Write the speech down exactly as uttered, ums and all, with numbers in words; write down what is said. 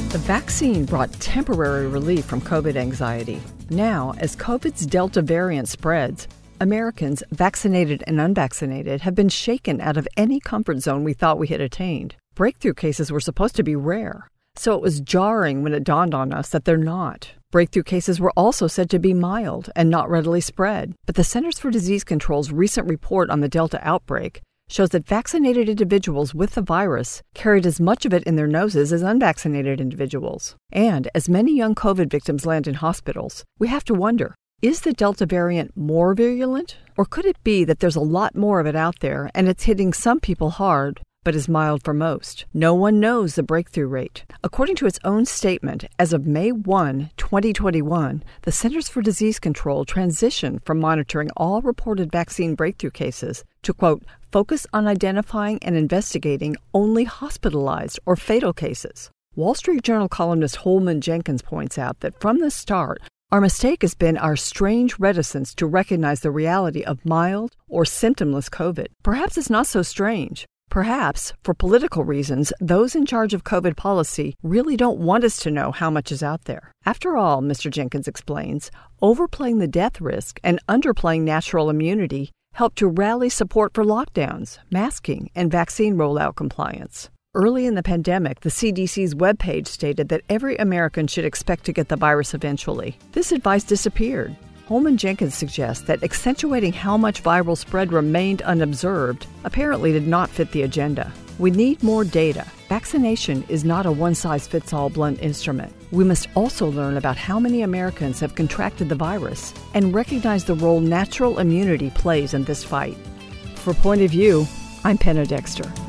The vaccine brought temporary relief from COVID anxiety. Now, as COVID's Delta variant spreads, Americans, vaccinated and unvaccinated, have been shaken out of any comfort zone we thought we had attained. Breakthrough cases were supposed to be rare, so it was jarring when it dawned on us that they're not. Breakthrough cases were also said to be mild and not readily spread, but the Centers for Disease Control's recent report on the Delta outbreak shows that vaccinated individuals with the virus carried as much of it in their noses as unvaccinated individuals. And as many young COVID victims land in hospitals, we have to wonder, is the Delta variant more virulent? Or could it be that there's a lot more of it out there and it's hitting some people hard, but is mild for most? No one knows the breakthrough rate. According to its own statement, as of May first, twenty twenty-one, the Centers for Disease Control transitioned from monitoring all reported vaccine breakthrough cases to, quote, focus on identifying and investigating only hospitalized or fatal cases. Wall Street Journal columnist Holman Jenkins points out that from the start, our mistake has been our strange reticence to recognize the reality of mild or symptomless COVID. Perhaps it's not so strange. Perhaps, for political reasons, those in charge of COVID policy really don't want us to know how much is out there. After all, Mister Jenkins explains, overplaying the death risk and underplaying natural immunity helped to rally support for lockdowns, masking, and vaccine rollout compliance. Early in the pandemic, the C D C's webpage stated that every American should expect to get the virus eventually. This advice disappeared. Holman Jenkins suggests that accentuating how much viral spread remained unobserved apparently did not fit the agenda. We need more data. Vaccination is not a one-size-fits-all blunt instrument. We must also learn about how many Americans have contracted the virus and recognize the role natural immunity plays in this fight. For Point of View, I'm Penna Dexter.